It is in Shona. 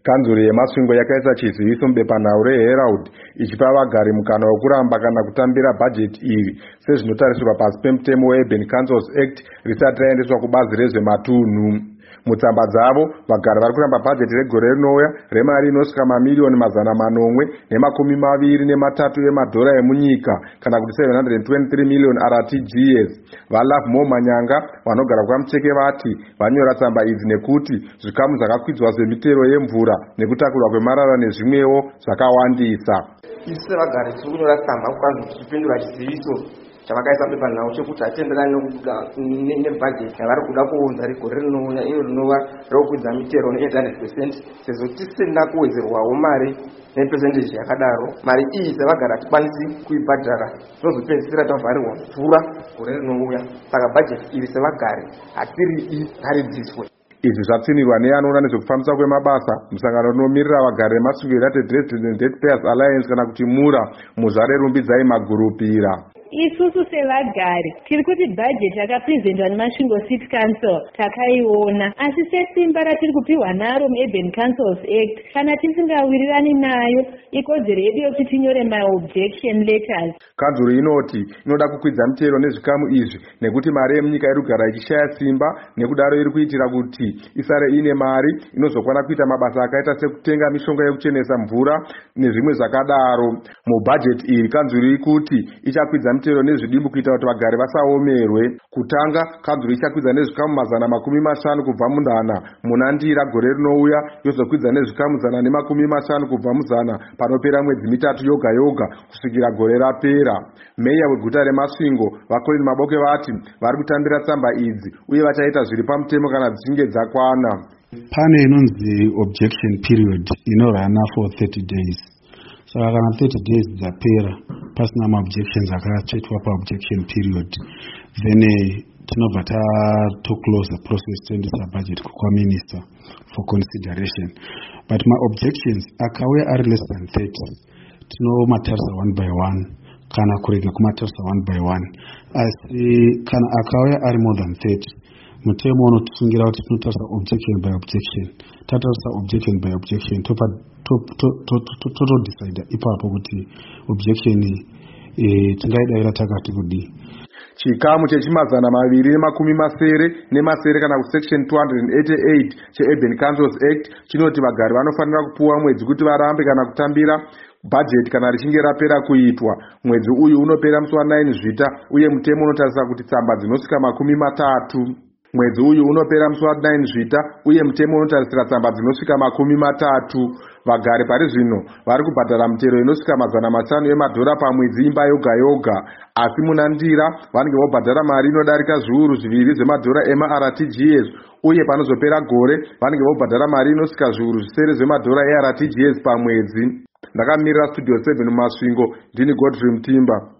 Kanzuru yemasvingo yakaisa chiziviso mubepanhau reHerald ichipa vagari mukana wekuramba kana kutambira bhajeti iri sezvinotarisirwa pasi pemutemo weUrban Councils Act risati raendeswa kubazi rezvematunhu. Mutsamba dzavo, vagari vari kuramba bhajeti regore rinouya remari inosvika mamiliyoni $723 emadhora emunyika kana kuti 723 million RTGS. vaLove More Manyanga vanogara kwaMucheke vati vanyora tsamba idzi nekuti zvikamu zvakakwidzwa zvemitero yemvura nekutakurwa kwemarara nezvimwewo zvakawandisa. Isu sevagari tiri kunyora tsamba kukwanisa kuti tipindura chiziviso chavakaisa mubepanhau chekuti hatenderani nebhajeti yavari kuda kuunza regore rinouya iro rinova rekukwidza mitero ne800% sezvo tisina kuwedzerwawo mari nepesendeji yakadaro. Mari iyi sevagari hatikwanisi kuibhadhara, tinozopedzisira tavharirwa mvura gore rinouya. Saka bhajeti iri sevagari hatiridi ngaridziswe. Izvi zvatsinirwa neanoona nezvekufambisa kwemabasa musangano rinomirira vagari vemasvingo United Residents and Taxpayers Alliance kana kuti MURA muzvare Rumbidzai Magurupira. Isusu sevagari tiri kuti bhajeti yakaprezentwa nemasvingo City Council takaiona, asi sesimba ratiri kupiwa naro muUrban Councils Act kana tisingawirirani nayo ikodzero yedu yokuti tinyore maobjection letters. Kanzuru inoti inoda kukwidza mitero nezvikamu izvi nekuti mari yemunyika iri kugara ichishaya simba, nekudaro iri kuitira kuti isare ine mari inozokwana kuita mabasa akaita sekutenga mishonga yekuchenesa mvura nezvimwe zvakadaro. Mubhajeti iri kanzuru ikuti ichakwidza mitero nezvidimbu kuita kuti vagari vasaomerwe. Kutanga, kanzuru ichakwidza nezvikamu 50 kubva mundana munandira gore rinouya, yozokwidza nezvikamu 150 kubva muzana panopera mwedzi mitatu yoga yoga kusvikira gore rapera. Meya weguta remasvingo vaColin Maboke vati vari kutambira tsamba idzi uye vachaita zviri pamutemo kana dzichinge dzakwana. Pane inonzi objection period inorana for 30 days. Saka kana 30 days dzapera pasina maobjections akatsvetwa paobjection period, then tinobva to-close the process toendesa budget kuMinister for consideration. But maobjections akauya ari less than 30 tinomatarisa one by one kana kurega kumatarisa one by one. Asi kana akauya ari more than 30 mutemo unotisungira kuti tinotarisa objection by objection. Tatarisa objection by objection totodecide ipapo kuti objection tingaidavira takati kudii. Chikamu chechimazana 270 kana kusection 288 cheUrban Councils Act chinoti vagari vanofanira kupuwa mwedzi kuti varambe kana kutambira bhajeti kana richinge rapera kuitwa. Mwedzi uyu unopera musi wa9 Zvita uye mutemo unotarisa kuti tsamba dzinosvika 30. Mwedzi uyu unopera musi wa9 Zvita uye mutemo unotarisira tsamba dzinosvika 30. Vagari pari zvino vari kubhadhara mitero inosvika $500 emadhora pamwedzi imba yoga yoga, asi munandira vanenge vobhadhara mari inodarika zviuru 2 zvemadhora ema-RTGS uye panozopera gore vanenge vobhadhara mari inosvika zviuru 8 zvemadhora eRTGS pamwedzi. Ndakamirira Studio 7 mumasvingo, ndini Godfrey Mutimba.